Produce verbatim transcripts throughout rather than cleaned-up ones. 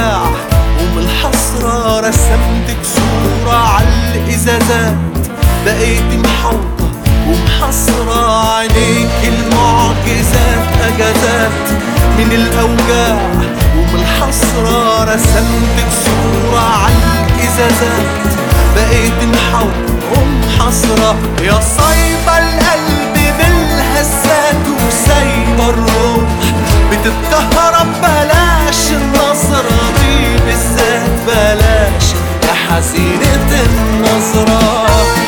الأوجاع ومن الحسرة رسمتك صورة عالإزازات، بقيت محوطة ومحصرة عينيك المعجزات، أجازات من الأوجاع ومن الحسرة رسمتك صورة عالإزازات، بقيت محوطة ومحصرة. يا صايبة القلب بالهزات وسايبة الروح بتتكهرب، بلاش النظرة دي بالذات، بلاش يا حزينة النظرة.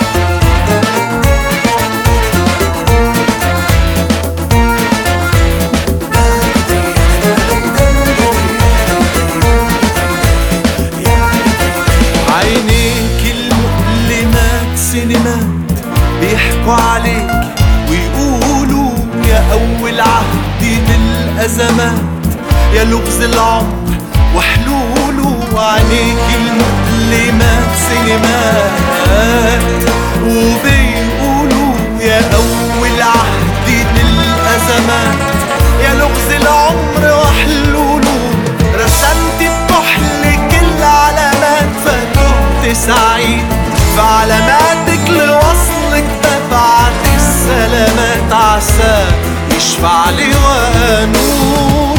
عينيك المؤلمات سينمات بيحكوا عليك ويقولوا يا أول عهدي بالأزمات، يا لغز العمر وحلوله. عينيك المؤلمات سينمات وبيقولوا يا أول عهدي بالأزمات، يا لغز العمر وحلوله. رسمت بكحل كل علامات فتهت سعيد في علاماتك لوصلك، ببعت السلامات عسى يشفع لي وانوله.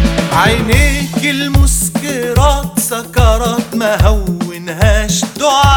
عينيك المسكرات سكرات ما هونهاش دعاء،